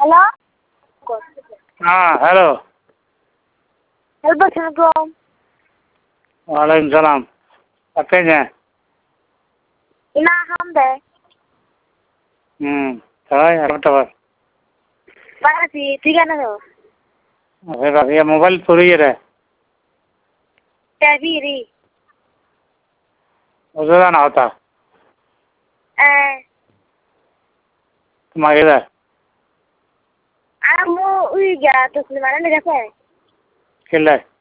Hello? Hello. Assalamualaikum. Waalaikumsalam. Apanya? Ina hambe. Tahu apa tahu? Mana sih? Tiga nado. ये mobile पूरी है Tabiri. उसका ना होता तुम्हारे इधर Amu uiga terus di mana nih guys? किल्ला